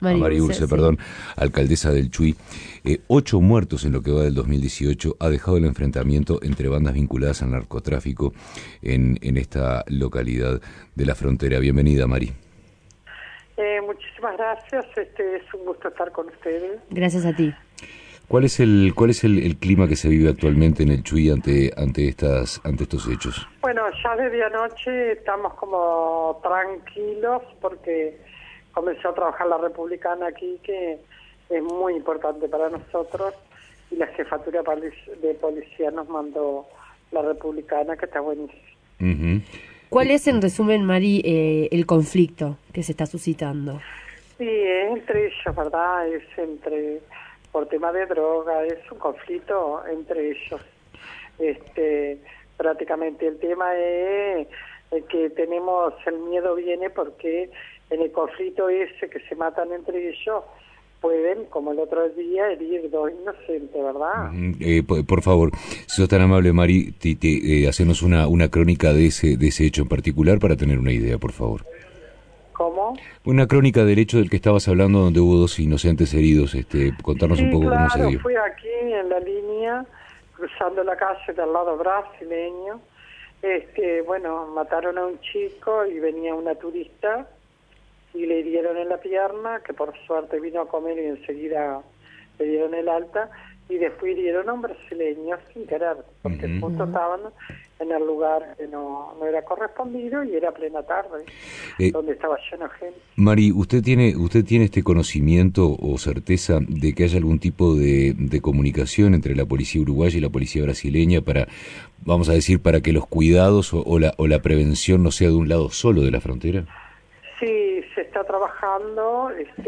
Mari Urce, sí. perdón, alcaldesa del Chuy. 8 muertos en lo que va del 2018 ha dejado el enfrentamiento entre bandas vinculadas al narcotráfico en esta localidad de la frontera. Bienvenida, Mari. Muchísimas gracias, es un gusto estar con ustedes. Gracias a ti. ¿Cuál es el clima que se vive actualmente en el Chuy ante estos hechos? Bueno, ya desde anoche estamos como tranquilos porque comenzó a trabajar la Republicana aquí, que es muy importante para nosotros, y la jefatura de policía nos mandó la Republicana, que está buenísima. Uh-huh. ¿Cuál es, en resumen, Mari, el conflicto que se está suscitando? Sí, es entre ellos, ¿verdad? Por tema de droga, es un conflicto entre ellos. Prácticamente el tema es que tenemos, el miedo viene porque en el conflicto ese que se matan entre ellos, pueden, como el otro día, herir 2 inocentes, ¿verdad? Por favor, si sos tan amable, Mari, hacenos una crónica de ese hecho en particular para tener una idea, por favor. ¿Cómo? Una crónica del hecho del que estabas hablando, donde hubo 2 inocentes heridos. Contarnos un poco cómo se dio. Fue aquí en la línea, cruzando la calle del lado brasileño. Bueno, mataron a un chico y venía una turista y le dieron en la pierna, que por suerte vino a comer y enseguida le dieron el alta, y después dieron a un brasileño sin querer, porque justo estaban en el lugar que no era correspondido y era plena tarde, donde estaba lleno de gente. Mari, ¿usted tiene este conocimiento o certeza de que haya algún tipo de comunicación entre la policía uruguaya y la policía brasileña para, vamos a decir, para que los cuidados o la prevención no sea de un lado solo de la frontera? Sí, se está trabajando.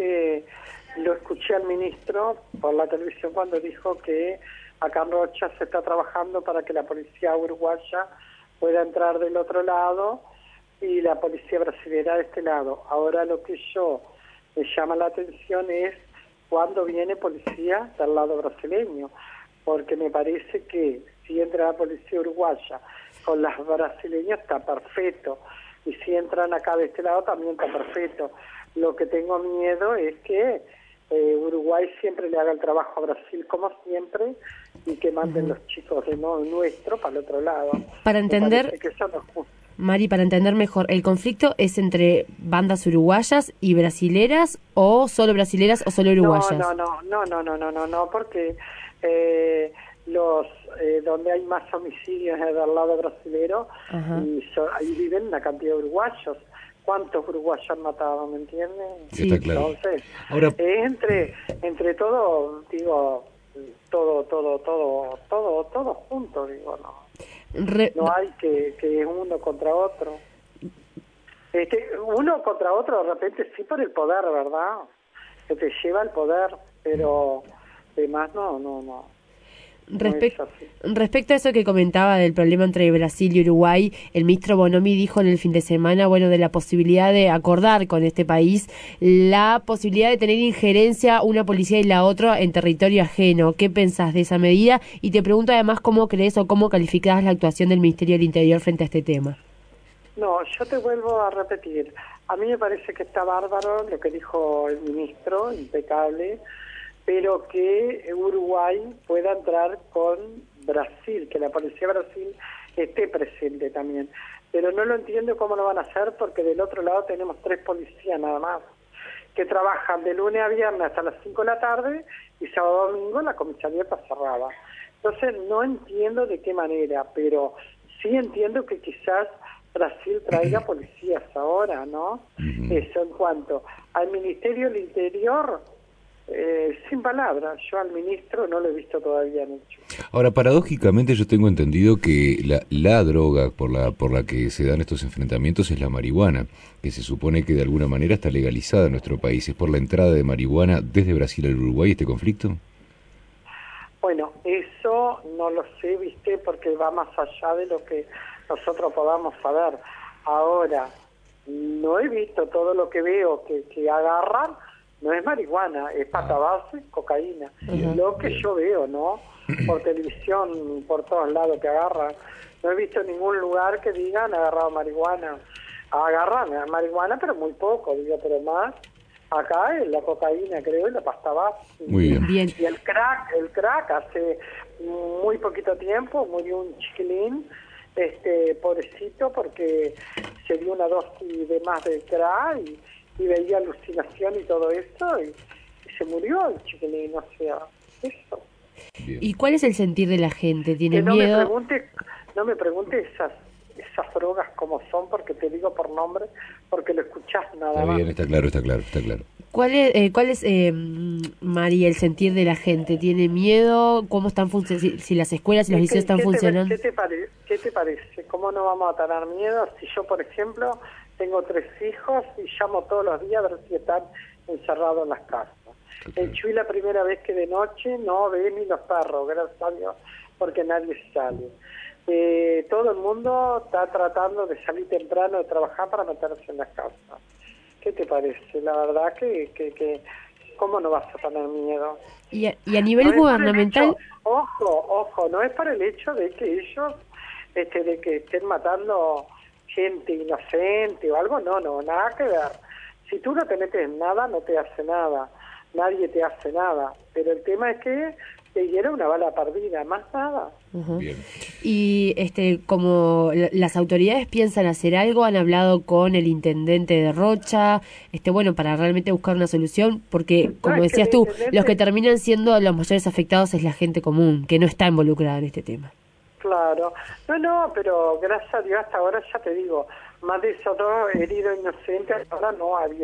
Lo escuché al ministro por la televisión cuando dijo que acá en Rocha se está trabajando para que la policía uruguaya pueda entrar del otro lado y la policía brasileña de este lado. Ahora lo que me llama la atención es cuándo viene policía del lado brasileño, porque me parece que si entra la policía uruguaya con las brasileñas está perfecto, y si entran acá de este lado también está perfecto. Lo que tengo miedo es que Uruguay siempre le haga el trabajo a Brasil como siempre y que manden los chicos de nuestro para el otro lado. Para entender, que eso no es justo. Mari, para entender mejor, ¿el conflicto es entre bandas uruguayas y brasileras o solo brasileras o solo uruguayas? No, porque donde hay más homicidios es del lado brasilero. Y ahí viven una cantidad de uruguayos. ¿Cuántos uruguayos han matado, me entienden? Sí, está claro. Entonces, ahora, entre todo, digo, todo junto, digo, no hay que uno contra otro. Uno contra otro de repente sí por el poder, ¿verdad? Que te lleva el poder, pero demás no. Respecto a eso que comentaba del problema entre Brasil y Uruguay, el ministro Bonomi dijo en el fin de semana, de la posibilidad de acordar con este país la posibilidad de tener injerencia una policía y la otra en territorio ajeno. ¿Qué pensás de esa medida? Y te pregunto además cómo crees o cómo calificás la actuación del Ministerio del Interior frente a este tema. No, yo te vuelvo a repetir. A mí me parece que está bárbaro lo que dijo el ministro, impecable, pero que Uruguay pueda entrar con Brasil, que la policía de Brasil esté presente también. Pero no lo entiendo cómo lo van a hacer, porque del otro lado tenemos 3 policías nada más, que trabajan de lunes a viernes hasta las 5 de la tarde, y sábado domingo la comisaría está cerrada. Entonces no entiendo de qué manera, pero sí entiendo que quizás Brasil traiga policías ahora, ¿no? Eso en cuanto al Ministerio del Interior... sin palabras, yo al ministro no lo he visto todavía mucho. Ahora, paradójicamente yo tengo entendido que la droga por la que se dan estos enfrentamientos es la marihuana, que se supone que de alguna manera está legalizada en nuestro país. ¿Es por la entrada de marihuana desde Brasil al Uruguay este conflicto? Bueno, eso no lo sé, viste, porque va más allá de lo que nosotros podamos saber. Ahora, no he visto todo lo que veo que agarran. No es marihuana, es pata base, cocaína. Lo que yo veo, ¿no? Por televisión, por todos lados que agarran. No he visto ningún lugar que digan agarrado marihuana. Agarran marihuana, pero muy poco, digo, pero más Acá la cocaína, creo, y la pasta base. Muy bien. Bien. Y el crack hace muy poquito tiempo murió un chiquilín, pobrecito, porque se dio una dosis de más de crack y veía alucinación y todo eso, y se murió el chiquilín, o sea, eso. Bien. ¿Y cuál es el sentir de la gente? ¿Tiene Que miedo? no me pregunte esas drogas como son, porque te digo por nombre, porque lo escuchás nada Está más. bien, está claro, está claro, está claro. ¿Cuál es María, el sentir de la gente? ¿Tiene miedo? ¿Cómo están funcionando? Si las escuelas y los liceos están funcionando. ¿Qué te parece? ¿Cómo no vamos a tener miedo? Si yo, por ejemplo, tengo 3 hijos y llamo todos los días a ver si están encerrados en las casas. El Chuy, la primera vez que de noche no ve ni los perros, gracias a Dios, porque nadie sale. Todo el mundo está tratando de salir temprano de trabajar para meterse en las casas. ¿Qué te parece? La verdad que ¿cómo no vas a tener miedo? Y a nivel gubernamental... Ojo, no es por el hecho de que ellos, de que estén matando gente inocente o algo, no, nada que ver. Si tú no te metes en nada, no te hace nada, nadie te hace nada, pero el tema es que te hiera una bala perdida, más nada. Ujú. Bien. Y como las autoridades piensan hacer algo, han hablado con el intendente de Rocha, bueno, para realmente buscar una solución, porque como No, es que decías el tú, intendente... los que terminan siendo los mayores afectados es la gente común, que no está involucrada en este tema. Claro, no, pero gracias a Dios hasta ahora, ya te digo, más de esos 2 heridos inocentes hasta ahora no ha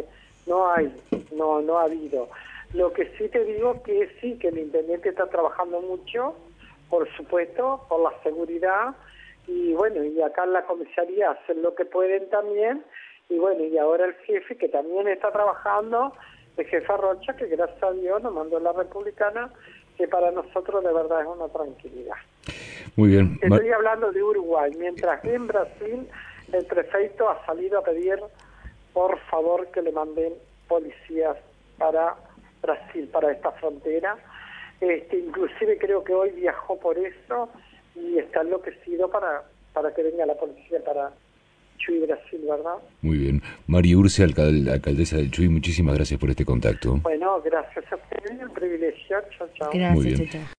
habido. Lo que sí te digo que sí, que el intendente está trabajando mucho, por supuesto, por la seguridad, y bueno, y acá en la comisaría hacen lo que pueden también, y bueno, y ahora el jefe, que también está trabajando, el jefe Rocha, que gracias a Dios nos mandó la republicana, que para nosotros de verdad es una tranquilidad. Muy bien. Estoy hablando de Uruguay, mientras que en Brasil el prefecto ha salido a pedir, por favor, que le manden policías para Brasil, para esta frontera. Inclusive creo que hoy viajó por eso y está enloquecido para que venga la policía para Chuy, Brasil, ¿verdad? Muy bien. María Urce, alcaldesa del Chuy, muchísimas gracias por este contacto. Bueno, gracias a ustedes, el privilegio. Chao, chao. Gracias, Muy bien. chao, chao.